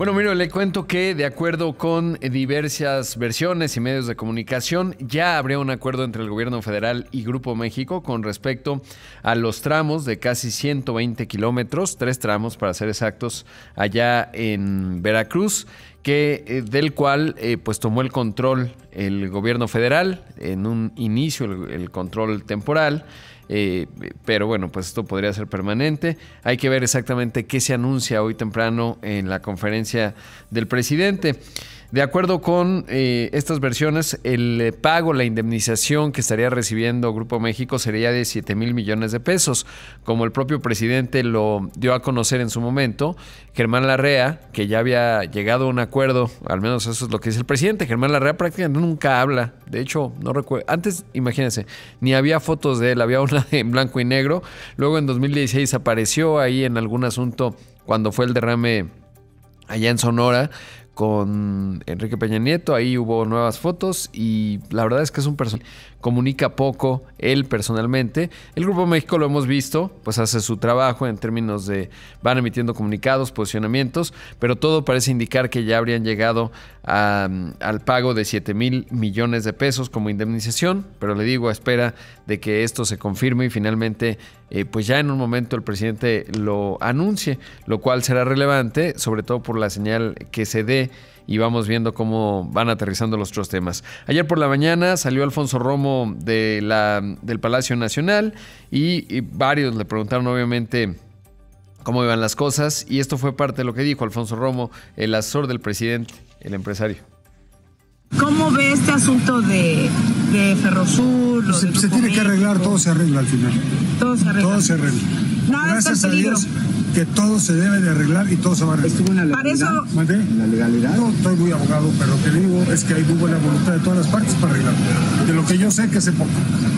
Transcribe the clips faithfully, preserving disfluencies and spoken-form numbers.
Bueno, mire, le cuento que de acuerdo con diversas versiones y medios de comunicación, ya habría un acuerdo entre el gobierno federal y Grupo México con respecto a los tramos de casi ciento veinte kilómetros, tres tramos para ser exactos, allá en Veracruz, que eh, del cual eh, pues tomó el control el gobierno federal, en un inicio el, el control temporal. Eh, pero bueno, pues esto podría ser permanente. Hay que ver exactamente qué se anuncia hoy temprano en la conferencia del presidente. De acuerdo con eh, estas versiones, el pago, la indemnización que estaría recibiendo Grupo México sería de siete mil millones de pesos. Como el propio presidente lo dio a conocer en su momento, Germán Larrea, que ya había llegado a un acuerdo, al menos eso es lo que dice el presidente. Germán Larrea prácticamente nunca habla. De hecho, no recuerdo. Antes, imagínense, ni había fotos de él, había una en blanco y negro. Luego en dos mil dieciséis apareció ahí en algún asunto cuando fue el derrame allá en Sonora con Enrique Peña Nieto. Ahí hubo nuevas fotos y la verdad es que es un personaje, comunica poco él personalmente. El Grupo México, lo hemos visto, pues hace su trabajo en términos de van emitiendo comunicados, posicionamientos, pero todo parece indicar que ya habrían llegado a, al pago de siete mil millones de pesos como indemnización, pero le digo, a espera de que esto se confirme y finalmente eh, pues ya en un momento el presidente lo anuncie, lo cual será relevante, sobre todo por la señal que se dé, y vamos viendo cómo van aterrizando los otros temas. Ayer por la mañana salió Alfonso Romo de la, del Palacio Nacional y, y varios le preguntaron obviamente cómo iban las cosas, y esto fue parte de lo que dijo Alfonso Romo, el asesor del presidente, el empresario. ¿Cómo ve este asunto de, de Ferrosur? Pues se, se tiene que arreglar, todo se arregla al final. Todo se arregla. Todo se arregla. Nada Gracias está en a peligro. Dios que todo se debe de arreglar y todo se va a arreglar. ¿Estuvo en la legalidad? Para eso- ¿Mandé? ¿En la legalidad? No estoy muy abogado, pero lo que digo es que hay muy buena voluntad de todas las partes para arreglar. De lo que yo sé que se poco.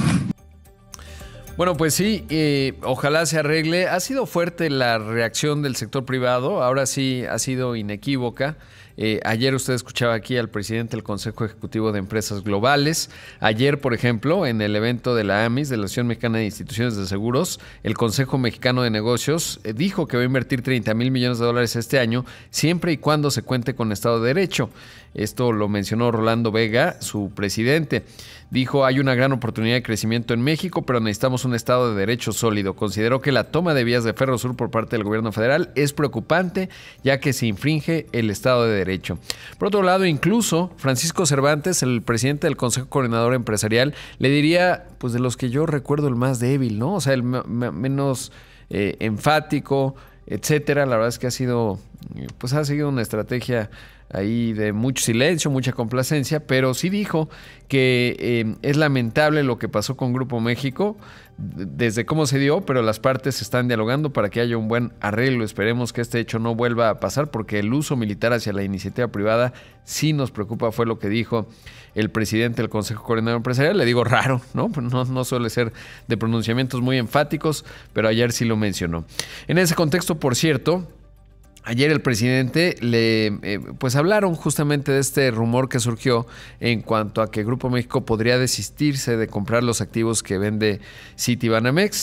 Bueno, pues sí, eh, ojalá se arregle. Ha sido fuerte la reacción del sector privado, ahora sí ha sido inequívoca. Eh, ayer usted escuchaba aquí al presidente del Consejo Ejecutivo de Empresas Globales. Ayer, por ejemplo, en el evento de la AMIS, de la Asociación Mexicana de Instituciones de Seguros, el Consejo Mexicano de Negocios eh, dijo que va a invertir treinta mil millones de dólares este año, siempre y cuando se cuente con Estado de Derecho. Esto lo mencionó Rolando Vega, su presidente. Dijo, hay una gran oportunidad de crecimiento en México, pero necesitamos un Estado de Derecho sólido. Consideró que la toma de vías de Ferrosur por parte del gobierno federal es preocupante, ya que se infringe el Estado de Derecho. Por otro lado, incluso Francisco Cervantes, el presidente del Consejo Coordinador Empresarial, le diría, pues de los que yo recuerdo, el más débil, ¿no? O sea, el menos eh, enfático, etcétera. La verdad es que ha sido, pues ha seguido una estrategia ahí de mucho silencio, mucha complacencia, pero sí dijo que eh, es lamentable lo que pasó con Grupo México, desde cómo se dio, pero las partes están dialogando para que haya un buen arreglo. Esperemos que este hecho no vuelva a pasar, porque el uso militar hacia la iniciativa privada sí nos preocupa, fue lo que dijo el presidente del Consejo Coordinador Empresarial. Le digo raro, ¿no? No, no suele ser de pronunciamientos muy enfáticos, pero ayer sí lo mencionó. En ese contexto, por cierto, ayer el presidente le eh, pues hablaron justamente de este rumor que surgió en cuanto a que Grupo México podría desistirse de comprar los activos que vende Citibanamex.